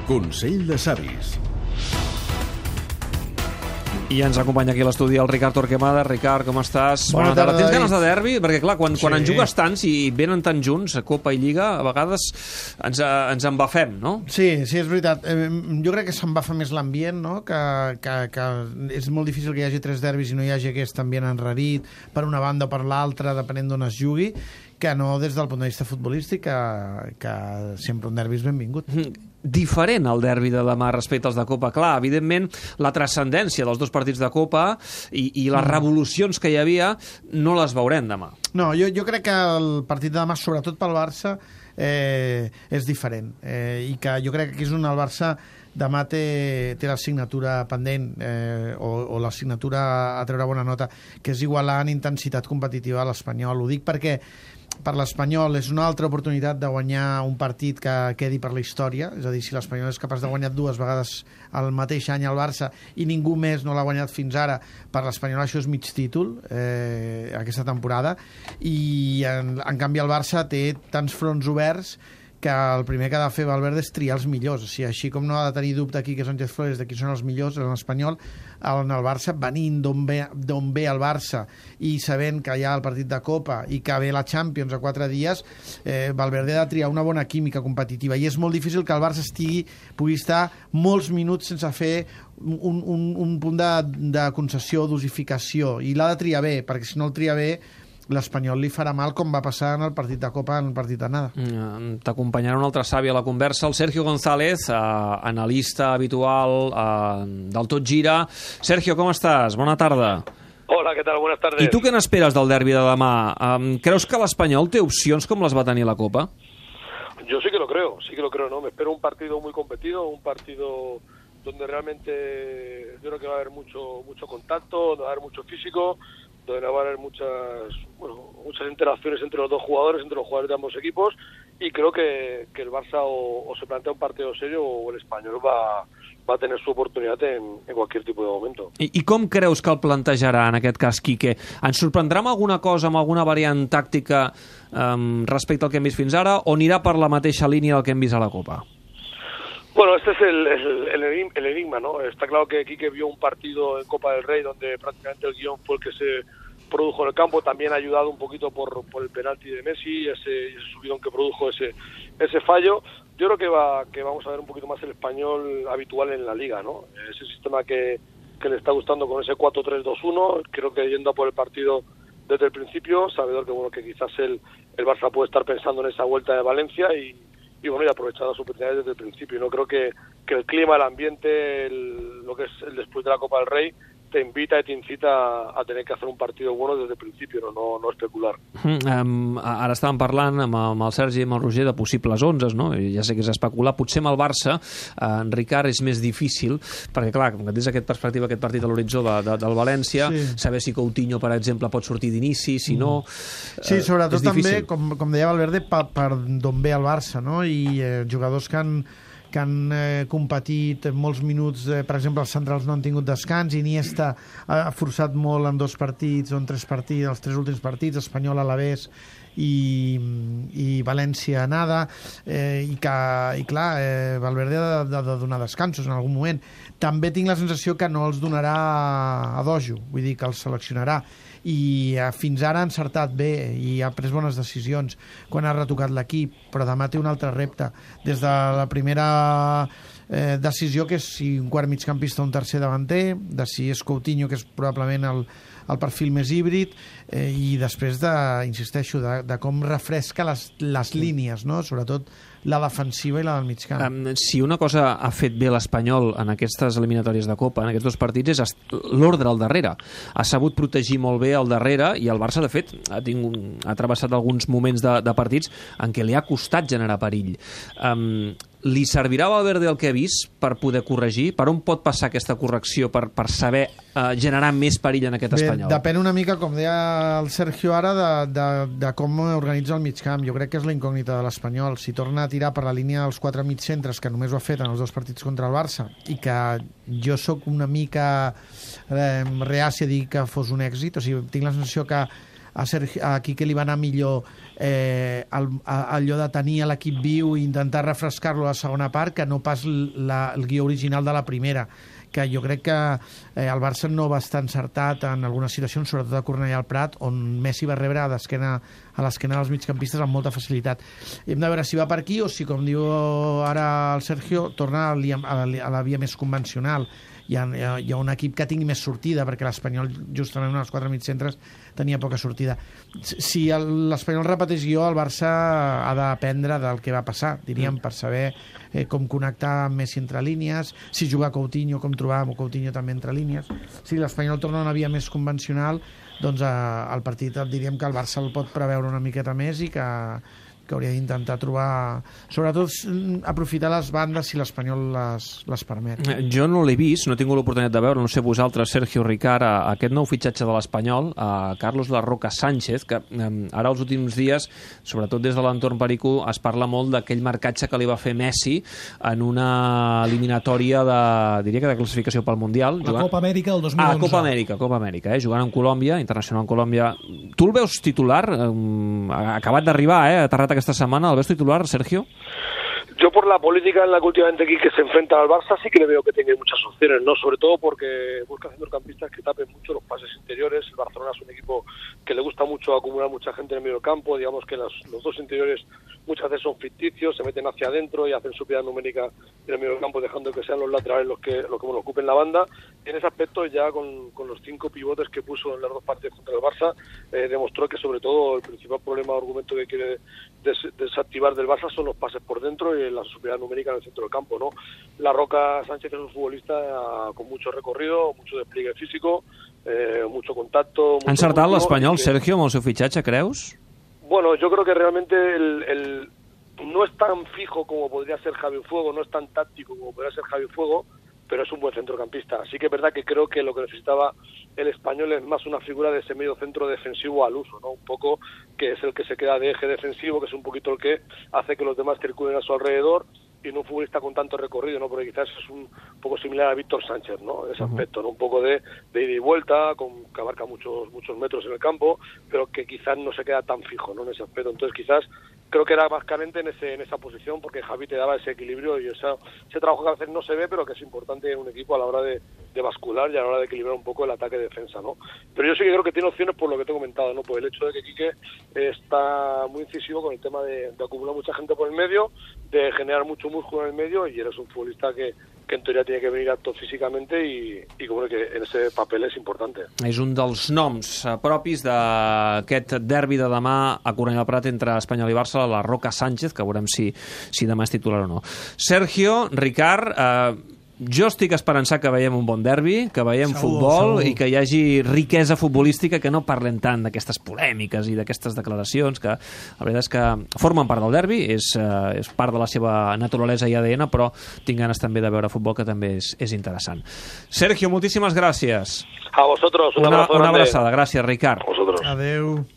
Consell de Savis. I ens acompanya aquí a l'estudi el Ricard Torquemada. Ricard, com estàs? Bona tarda. Tens ganes de derbi? Perquè, clar, quan en jugues tants i venen tan junts, a Copa i Lliga, a vegades ens embafem, no? Sí, és veritat. Jo crec que s'embafa més l'ambient, no? Que és molt difícil que hi hagi 3 derbis i no hi hagi aquest ambient enrarit per una banda o per l'altra, depenent d'on es jugui, que no des del punt de vista futbolístic, que sempre un derbi és benvingut. Diferent el derbi de demà respecte als de Copa. Clar, evidentment, la transcendència dels 2 partits de Copa i les revolucions que hi havia no les veurem demà. No, jo crec que el partit de demà, sobretot pel Barça, és diferent. I que jo crec que aquí és on el Barça demà té l'assignatura pendent o l'assignatura a treure bona nota, que és igualar en intensitat competitiva a l'Espanyol. Ho dic perquè per l'Espanyol és una altra oportunitat de guanyar un partit que quedi per la història, és a dir, si l'Espanyol és capaç de guanyar 2 vegades el mateix any al Barça i ningú més no l'ha guanyat fins ara, per l'Espanyol això és mig títol aquesta temporada, i en canvi el Barça té tants fronts oberts que el primer que ha de fer Valverde és triar els millors. O sigui, així com no ha de tenir dubte aquí que Sánchez Flores de qui són els millors en l'Espanyol, en el Barça, venint d'on ve el Barça i sabent que hi ha el partit de Copa i que ve la Champions a 4 dies, Valverde ha de triar una bona química competitiva, i és molt difícil que el Barça pugui estar molts minuts sense fer un punt de concessió, dosificació, i l'ha de triar bé, perquè si no el tria bé l'Espanyol li farà mal, com va passar en el partit de Copa, en el partit d'anada. T'acompanyarà un altre savi a la conversa, el Sergio González, analista habitual del Tot Gira. Sergio, com estàs? Bona tarda. Hola, ¿qué tal? Buenas tardes. I tu què n'esperes del derbi de demà? Creus que l'Espanyol té opcions com les va tenir la Copa? Yo sí que lo creo, ¿no? Me espero un partido muy competido, un partido donde realmente yo creo que va a haber mucho contacto, va a haber mucho físico, donde va a haber muchas interacciones entre los dos jugadores, entre los jugadores de ambos equipos, y creo que el Barça o se plantea un partido serio o el Espanyol va a tener su oportunidad en cualquier tipo de momento. I com creus que el plantejarà en aquest cas Quique? Ens sorprendrà amb alguna cosa, amb alguna variant tàctica respecte al que hem vist fins ara, o anirà per la mateixa línia del que hem vist a la Copa? Bueno, este es el enigma, ¿no? Está claro que Quique vio un partido en Copa del Rey donde prácticamente el guión fue el que se produjo en el campo, también ha ayudado un poquito por el penalti de Messi, ese subidón que produjo ese fallo. Yo creo que vamos a ver un poquito más el Espanyol habitual en la Liga, ¿no? Ese sistema que le está gustando con ese 4-3-2-1, creo que yendo a por el partido desde el principio, sabedor que quizás el Barça puede estar pensando en esa vuelta de Valencia y bueno, y aprovechar las oportunidades desde el principio. No creo que el clima, el ambiente, lo que es el después de la Copa del Rey, te invita i t'incita a tener que hacer un partido bueno desde el principio, no especular. Ara estàvem parlant amb el Sergi i amb el Roger de possibles 11, no? Ja sé que és especular. Potser amb el Barça, en Ricard, és més difícil, perquè, clar, com que tens aquesta perspectiva, aquest partit a l'horitzó del València, sí, saber si Coutinho, per exemple, pot sortir d'inici, si no... Sí, sobretot també, com deia Valverde, per d'on ve el Barça, no? I jugadors que han competit molts minuts, per exemple, els centrals no han tingut descans, Iniesta ha forçat molt en 2 partits o en 3 partits, els 3 últims partits, Espanyol, Alavés i València nada, i clar, Valverde ha de donar descansos en algun moment. També tinc la sensació que no els donarà a dojo, vull dir que els seleccionarà, i fins ara ha encertat bé i ha pres bones decisions quan ha retocat l'equip, però demà té un altre repte, des de la primera decisió, que és si un quart migcampista o un tercer davanter, de si és Coutinho, que és probablement el perfil més híbrid, i després insisteixo, de com refresca les línies, no? Sobretot la defensiva i la del migcamp. Si una cosa ha fet bé l'Espanyol en aquestes eliminatòries de Copa, en aquests 2 partits, és l'ordre al darrere. Ha sabut protegir molt bé al darrere, i el Barça, de fet, ha travessat alguns moments de partits en què li ha costat generar perill. Li servirà a Valverde el que ha vist per poder corregir? Per on pot passar aquesta correcció per saber generar més perill en aquest Espanyol? Depèn una mica, com deia el Sergio ara, de com organitza el migcamp. Jo crec que és la incògnita de l'Espanyol. Si torna a tirar per la línia dels 4 migcentres, que només ho ha fet en els 2 partits contra el Barça, i que jo sóc una mica reaci a dir que fos un èxit, o sigui, tinc la sensació que a Quique li va anar millor allò de tenir l'equip viu i intentar refrescar-lo a la segona part que no pas el guió original de la primera, que jo crec que el Barça no va estar encertat en algunes situacions, sobretot a Cornellà al Prat, on Messi va rebre a l'esquena dels migcampistes amb molta facilitat. Hem de veure si va per aquí o si, com diu ara el Sergio, torna a la via més convencional. Hi ha un equip que tingui més sortida, perquè l'Espanyol, justament en els 4 mitcentres, tenia poca sortida. Si l'Espanyol repeteix guió, el Barça ha d'aprendre del que va passar, diríem, per saber com connectar amb Messi entre línies, si jugar Coutinho, com trobar Coutinho també entre línies. Si l'Espanyol torna a una via més convencional, doncs el partit diríem que el Barça el pot preveure una miqueta més i que hauria d'intentar trobar, sobretot aprofitar les bandes si l'Espanyol les permet. Jo no l'he vist, no he tingut l'oportunitat de veure, no sé vosaltres, Sergio, Ricard, aquest nou fitxatge de l'Espanyol, Carlos La Roca Sánchez, que ara els últims dies, sobretot des de l'entorn perico, es parla molt d'aquell marcatge que li va fer Messi en una eliminatòria diria que de classificació pel Mundial. Copa Amèrica del 2011. Copa Amèrica, jugant amb Colòmbia, internacional amb Colòmbia. Tu el veus titular? Acabat d'arribar, aterrat esta semana, ¿lo ves titular, Sergio? Yo por la política en la que últimamente aquí que se enfrenta al Barça sí que le veo que tiene muchas opciones, ¿no? Sobre todo porque busca centrocampistas que tapen mucho los pases interiores. El Barcelona es un equipo que le gusta mucho acumular mucha gente en el medio campo. Digamos que los dos interiores muchas veces son ficticios, se meten hacia adentro y hacen superioridad numérica en el medio campo, dejando que sean los laterales los que ocupen la banda. En ese aspecto ya con los 5 pivotes que puso en las dos partidas contra el Barça, demostró que sobre todo el principal problema o argumento que quiere desactivar del Barça son los pases por dentro y la superioridad numérica en el centro del campo, ¿no? La Roca Sánchez es un futbolista con mucho recorrido, mucho despliegue físico, mucho contacto. Ha encertat l'Espanyol, Sergio, amb el seu fitxatge, creus? Bueno, yo creo que realmente no es tan fijo como podría ser Javi Fuego, no es tan táctico como podría ser Javi Fuego, pero es un buen centrocampista. Así que es verdad que creo que lo que necesitaba el Español es más una figura de ese medio centro defensivo al uso, ¿no? Un poco que es el que se queda de eje defensivo, que es un poquito el que hace que los demás circulen a su alrededor, y no un futbolista con tanto recorrido, ¿no? Porque quizás es un poco similar a Víctor Sánchez, ¿no? Ese aspecto, ¿no? Un poco de ida y vuelta, que abarca muchos metros en el campo, pero que quizás no se queda tan fijo, ¿no? En ese aspecto. Entonces quizás creo que era más carente en esa posición, porque Javi te daba ese equilibrio y ese trabajo que a veces no se ve, pero que es importante en un equipo a la hora de bascular y a la hora de equilibrar un poco el ataque-defensa, ¿no? Pero yo sí que creo que tiene opciones por lo que te he comentado, ¿no? Por el hecho de que Quique está muy incisivo con el tema de acumular mucha gente por el medio, de generar mucho músculo en el medio, y eres un futbolista que en teoria tiene que venir apto físicamente i com que en ese papel és important. És un dels noms propis d'aquest derbi de demà a Cornellà al Prat entre Espanyol i Barça, la Roca Sánchez, que veurem si demà és titular o no. Sergio, Ricard, jo estic esperançat que veiem un bon derbi, que veiem futbol i que hi hagi riquesa futbolística, que no parlem tant d'aquestes polèmiques i d'aquestes declaracions, que la veritat és que formen part del derbi, és part de la seva naturalesa i ADN, però tinc ganes també de veure futbol, que també és interessant. Sergio, moltíssimes gràcies. A vosotros, un abrazo grande. Una abraçada, gràcies, Ricard. A vosotros. Adeu.